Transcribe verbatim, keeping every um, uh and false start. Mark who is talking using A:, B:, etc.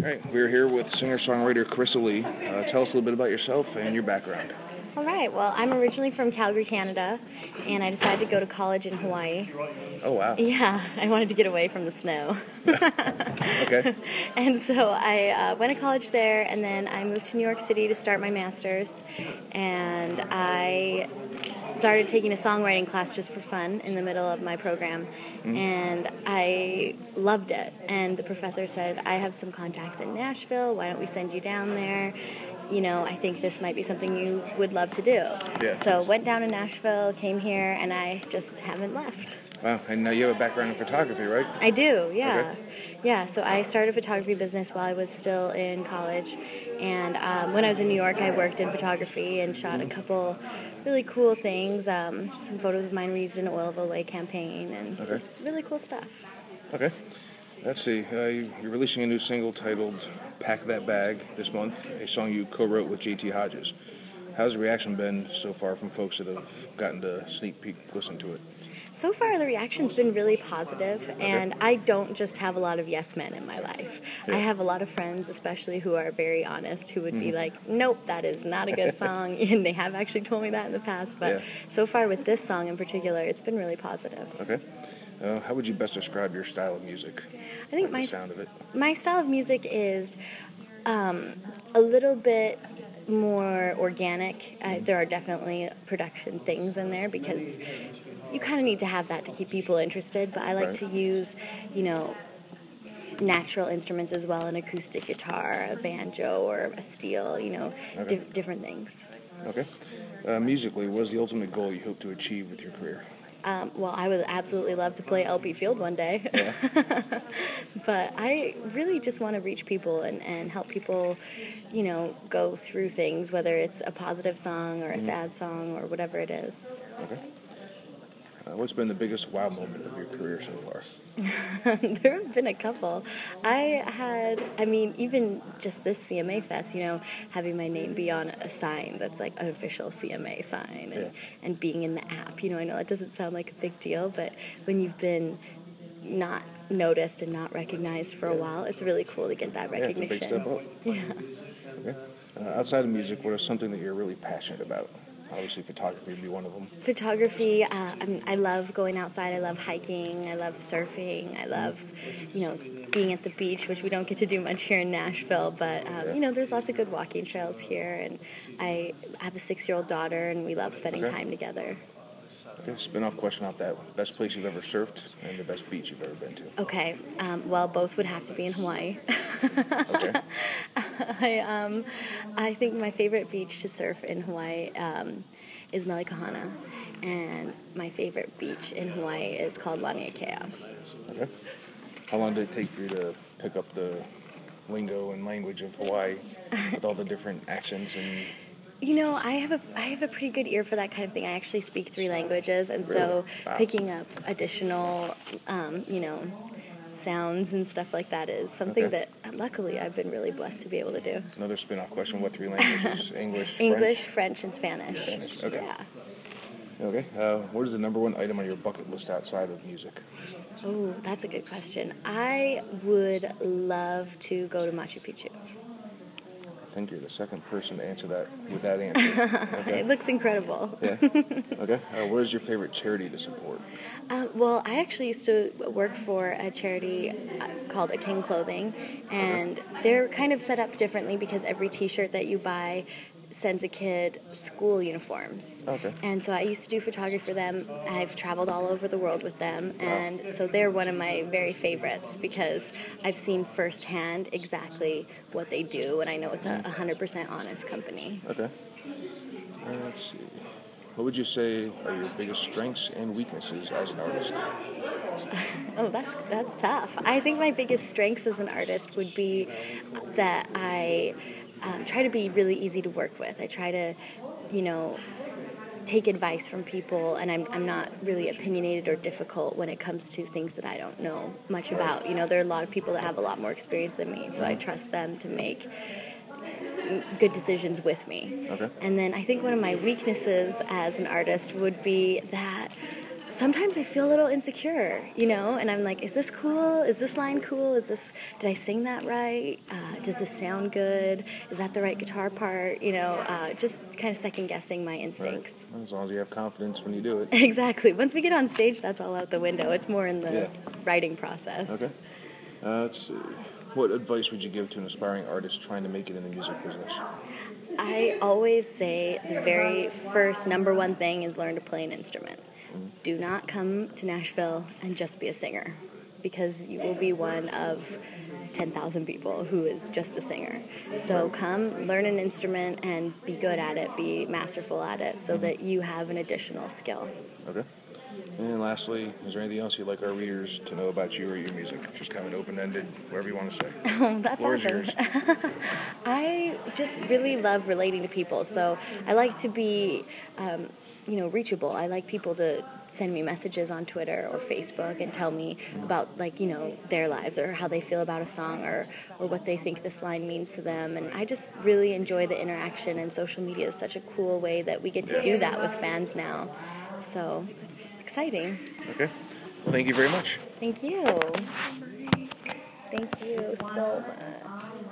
A: right, we're here with singer-songwriter Carissa Lee. Uh, tell us a little bit about yourself and your background.
B: All right. Well, I'm originally from Calgary, Canada, and I decided to go to college in Hawaii.
A: Oh, wow.
B: Yeah, I wanted to get away from the snow.
A: Okay.
B: And so I uh, went to college there, and then I moved to New York City to start my master's. And I started taking a songwriting class just for fun in the middle of my program. Mm-hmm. And I loved it. And the professor said, I have some contacts in Nashville. Why don't we send you down there? You know, I think this might be something you would love to do.
A: Yeah.
B: So went down to Nashville, came here, and I just haven't left.
A: Wow, and now you have a background in photography, right?
B: I do, yeah.
A: Okay.
B: Yeah, so I started a photography business while I was still in college. And um, when I was in New York, I worked in photography and shot a couple really cool things. Um, some photos of mine were used in an Oil of Olay campaign and
A: Okay.
B: just really cool stuff.
A: Okay. Let's see. Uh, you- you're releasing a new single titled Pack That Bag this month, a song you co-wrote with J T Hodges. How's the reaction been so far from folks that have gotten to sneak peek listen to it?
B: So far, the reaction's been really positive, and I don't just have a lot of yes men in my life.
A: Yeah.
B: I have a lot of friends, especially who are very honest, who would
A: Mm-hmm.
B: be like, nope, that is not a good song, and they have actually told me that in the past, but
A: Yeah.
B: so far with this song in particular, it's been really positive.
A: Okay. Uh, how would you best describe your style of music?
B: I think
A: Or
B: my
A: the sound of it.
B: my style of music is um, a little bit more organic. Uh, there are definitely production things in there because you kind of need to have that to keep people interested. But I like
A: Right.
B: to use, you know, natural instruments as well, an acoustic guitar, a banjo, or a steel. You know,
A: Okay.
B: di- different things.
A: Okay. Uh, musically, what is the ultimate goal you hope to achieve with your career?
B: Um, well, I would absolutely love to play L P Field one day. But I really just want to reach people and, and help people, you know, go through things, whether it's a positive song or a sad song or whatever it is.
A: Okay. Uh, what's been the biggest wow moment of your career so far?
B: There have been a couple. I had, I mean, even just this C M A Fest, you know, having my name be on a sign that's like an official C M A sign and,
A: Yeah.
B: and being in the app. You know, I know it doesn't sound like a big deal, but when you've been not noticed and not recognized for a while, it's really cool to get that
A: Yeah, it's a big
B: recognition.
A: step up.
B: Yeah.
A: Okay. Uh, outside of music, what is something that you're really passionate about? Obviously, photography would be one of them.
B: Photography, uh, I, mean, I love going outside. I love hiking. I love surfing. I love, you know, being at the beach, which we don't get to do much here in Nashville. But, um, you know, there's lots of good walking trails here. And I have a six-year-old daughter, and we love spending
A: Okay.
B: time together.
A: Okay, spin-off question off that. Best place you've ever surfed and the best beach you've ever been to?
B: Okay, um, well, both would have to be in Hawaii.
A: Okay.
B: I um, I think my favorite beach to surf in Hawaii um, is Melikahana, and my favorite beach in Hawaii is called Laniakea.
A: Okay. How long did it take for you to pick up the lingo and language of Hawaii with all the different accents and...
B: You know, I have a I have a pretty good ear for that kind of thing. I actually speak three languages, and so
A: Really? Wow.
B: picking up additional, um, you know, sounds and stuff like that is something
A: Okay.
B: that luckily I've been really blessed to be able to do.
A: Another spin-off question. What three languages? English,
B: English,
A: French?
B: French, and Spanish.
A: Spanish, okay.
B: Yeah.
A: Okay. Uh, what is the number one item on your bucket list outside of music?
B: Oh, that's a good question. I would love to go to Machu Picchu.
A: I think you're the second person to answer that with that answer. Okay.
B: It looks incredible.
A: Yeah. Okay. Uh, what is your favorite charity to support?
B: Uh, well, I actually used to work for a charity uh, called A King Clothing, and they're kind of set up differently because every T-shirt that you buy sends a kid school uniforms.
A: Okay.
B: And so I used to do photography for them. I've traveled all over the world with them, and so they're one of my very favorites because I've seen firsthand exactly what they do, and I know it's a one hundred percent honest company.
A: Okay. Uh, let's see. What would you say are your biggest strengths and weaknesses as an artist?
B: Oh, that's that's tough. I think my biggest strengths as an artist would be that I um, try to be really easy to work with. I try to, you know, take advice from people, and I'm I'm not really opinionated or difficult when it comes to things that I don't know much about. You know, there are a lot of people that have a lot more experience than me, so I trust them to make good decisions with me.
A: Okay.
B: And then I think one of my weaknesses as an artist would be that sometimes I feel a little insecure, you know, and I'm like, is this cool? Is this line cool? Is this, did I sing that right? Uh, does this sound good? Is that the right guitar part? You know, uh, just kind of second guessing my instincts.
A: Right. As long as you have confidence when you do it.
B: Exactly. Once we get on stage, that's all out the window. It's more in the
A: Yeah.
B: writing process.
A: Okay. Uh, let's see. What advice would you give to an aspiring artist trying to make it in the music business?
B: I always say the very first number one thing is learn to play an instrument. Mm-hmm. Do not come to Nashville and just be a singer, because you will be one of ten thousand people who is just a singer. So come, learn an instrument, and be good at it, be masterful at it, so that you have an additional skill.
A: Okay. And lastly, is there anything else you'd like our readers to know about you or your music? Just kind of open-ended, whatever you want to say.
B: Oh, that's
A: Floor is
B: awesome.
A: yours.
B: I just really love relating to people, so I like to be, um, you know, reachable. I like people to send me messages on Twitter or Facebook and tell me about, like, you know, their lives or how they feel about a song or, or what they think this line means to them. And I just really enjoy the interaction, and social media is such a cool way that we get to do that with fans now. So it's exciting.
A: Okay. Well, thank you very much.
B: Thank you. Thank you so much.